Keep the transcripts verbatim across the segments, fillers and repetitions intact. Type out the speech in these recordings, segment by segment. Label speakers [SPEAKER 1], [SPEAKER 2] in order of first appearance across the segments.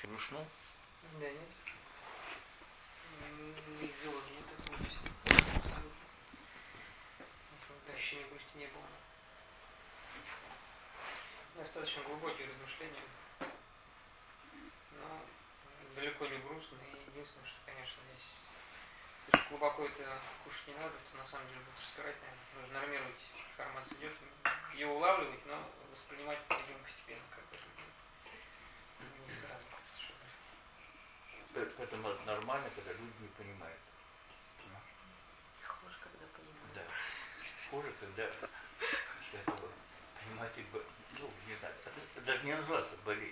[SPEAKER 1] Вручную?
[SPEAKER 2] Да нет. Не видел, нет такого. Ощущения грусти не было. Достаточно глубокие размышления. Но далеко не грустные. И единственное, что, конечно, здесь слишком глубоко это кушать не надо, то на самом деле будет распирать, наверное. Нужно нормировать, информация идет, ее улавливать, но воспринимать будем постепенно, как бы. Не сразу.
[SPEAKER 1] Поэтому нормально, когда люди не понимают.
[SPEAKER 3] Хуже, когда понимают.
[SPEAKER 1] Да. Хуже, когда этого понимаете, ну, не знаю, это даже не называется болезнь.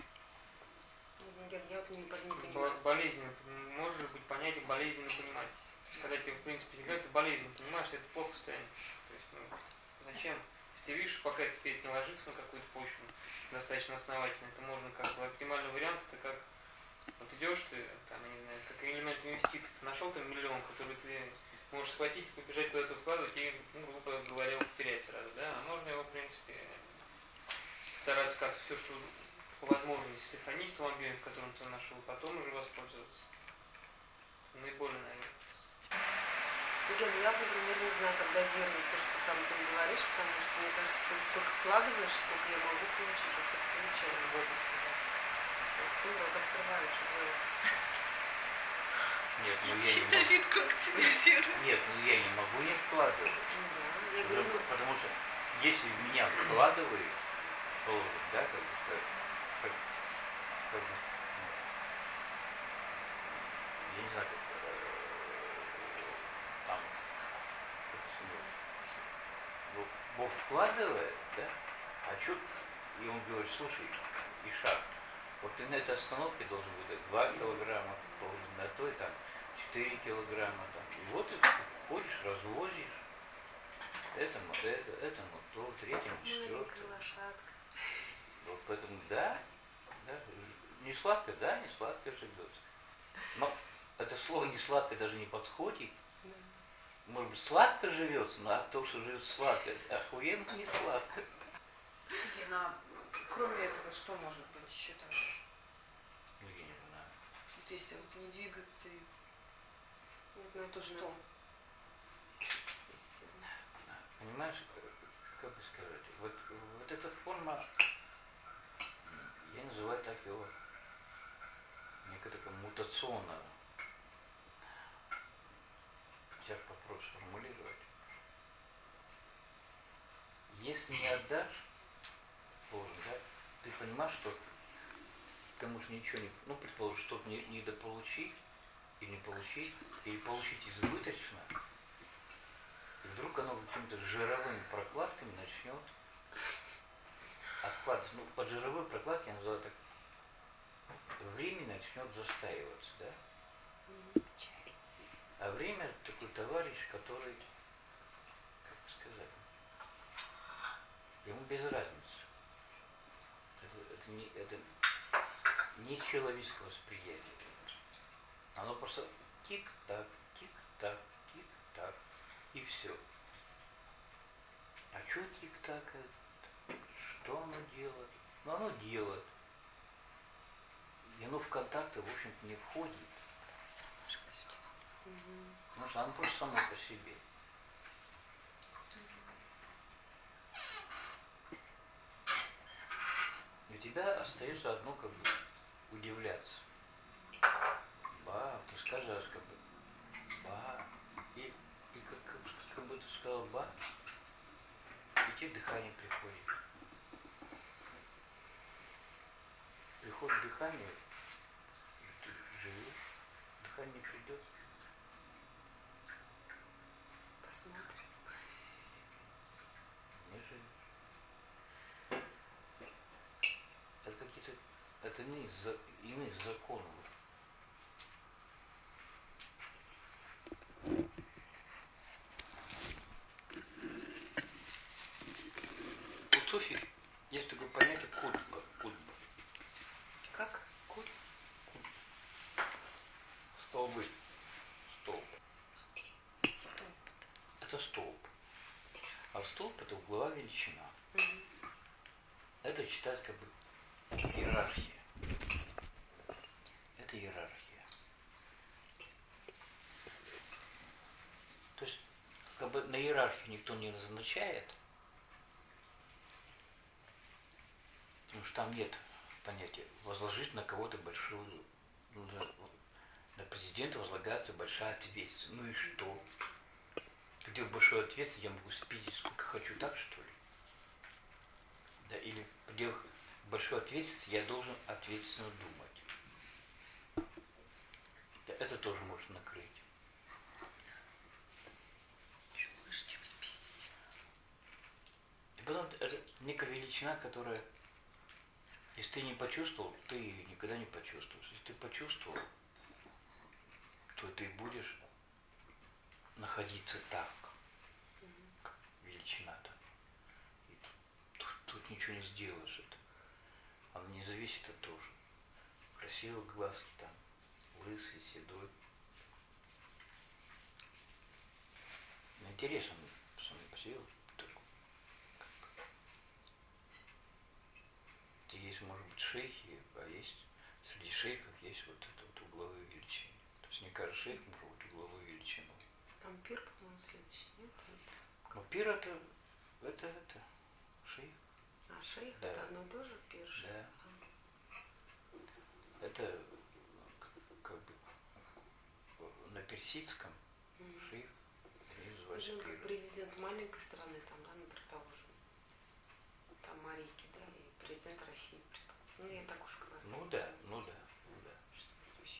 [SPEAKER 3] Я, я не, не понимаю.
[SPEAKER 2] Болезненно, может быть понятие болезненно понимать. Когда тебе, в принципе, является болезненно, понимаешь, что это плохо состояние. То есть, ну, зачем? Если ты видишь, пока это не ложится на какую-то почву достаточно основательно, это можно как бы оптимальный вариант, это как вот идешь ты, там, я не знаю, как элемент инвестиций, ты нашел там миллион, который ты можешь схватить, побежать куда-то вкладывать и, ну, грубо говоря, его потерять сразу, да, а можно его, в принципе, стараться как-то все, что по возможности сохранить в том объеме, в котором ты нашел, потом уже воспользоваться. Наиболее, наверное.
[SPEAKER 3] Ген, я, например, не знаю, как дозировать то, что там ты говоришь, потому что, мне кажется, ты сколько вкладываешь, сколько я могу получить, я столько получаю в год. Ну, вот открываю, что делать.
[SPEAKER 1] Нет, ну я не могу. Нет, ну я не могу не вкладывать.
[SPEAKER 3] Ну, да. Я говорю,
[SPEAKER 1] потому что если в меня вкладывают, то, да, как, как, как, как я не знаю, как там, как Бог, Бог вкладывает, да, а что, и он говорит, слушай, Ишак, вот ты на этой остановке должен быть два килограмма, на той там четыре килограмма, там, и вот ты ходишь, развозишь, этому, это, этому, то, третьему, четвертому. Вот поэтому, да, да, не сладко, да, не сладко живется. Но это слово не сладко даже не подходит. Может быть, сладко живется, но а то, что живет сладко, охуенно не сладко.
[SPEAKER 4] Гена, кроме этого, что может быть еще там?
[SPEAKER 1] Ну, я не знаю.
[SPEAKER 4] Вот если вот не двигаться и...
[SPEAKER 3] ну, то что?
[SPEAKER 1] Понимаешь, как бы сказать, вот, вот эта форма, я называю так его, некая такая мутационная. Сейчас попробую сформулировать. Если не отдашь, должен, да, ты понимаешь, что ты можешь ничего не, ну, предположим, что-то не, недополучить, или не получить, или получить избыточно, и вдруг оно какими-то жировыми прокладками начнет откладываться. Ну, под жировой прокладкой я называю так, время начнет застаиваться, да? А время такой товарищ, который, как бы сказать, ему без разницы. Это, это, не, это не человеческое восприятие. Оно просто тик-так, тик-так, тик-так, и все. А что тик-так? Что оно делает? Ну, оно делает. И оно в контакты, в общем-то, не входит. Потому что оно просто само по себе. И у тебя остается одно, как бы, удивляться. Ба, ты скажешь, как бы, ба, и, и как, как, как бы ты сказал ба, и тебе дыхание приходит. Приходит дыхание, и ты живешь, дыхание придет.
[SPEAKER 3] Посмотрим.
[SPEAKER 1] Не живешь. Это какие-то, это не из иных законов. У суфи есть такое понятие кутба. Кутба.
[SPEAKER 3] Как? Куль?
[SPEAKER 1] Столбы. Столб.
[SPEAKER 3] Столб.
[SPEAKER 1] Это столб. А столб это угловая величина.
[SPEAKER 3] Угу.
[SPEAKER 1] Это считается как бы иерархия. это иерархия. То есть, как бы на иерархию никто не назначает, потому что там нет понятия возложить на кого-то большую, ну, на, на президента возлагается большая ответственность. Ну и что? Где большой ответственность, я могу спить сколько хочу, так что ли? Да, или в пределах большой ответственности я должен ответственно думать. Да, это тоже может накрыть. И потом это некая величина, которая, если ты не почувствовал, ты ее никогда не почувствуешь. Если ты почувствовал, то ты будешь находиться так, как величина-то. И тут, тут ничего не сделаешь. Это. Оно не зависит от того, что красивые глазки там, лысый, седой. Но интересно, сам по себе, где есть, может быть, шейхи, а есть среди шейхов есть вот это вот угловые величины. То есть не каждый шейх может быть угловую величину.
[SPEAKER 3] Там пир, по-моему, следующий, нет?
[SPEAKER 1] Но пир это, это, это, шейх.
[SPEAKER 3] А шейх,
[SPEAKER 1] Да.
[SPEAKER 3] это одно тоже пир?
[SPEAKER 1] Да. Это как бы на персидском mm-hmm. шейх называется
[SPEAKER 3] ну,
[SPEAKER 1] пир.
[SPEAKER 3] Президент маленькой страны, там, да, ну, предположим. Там Марийки, да, и президент России, предположим. Ну, я так уж говорю.
[SPEAKER 1] Ну да, ну да.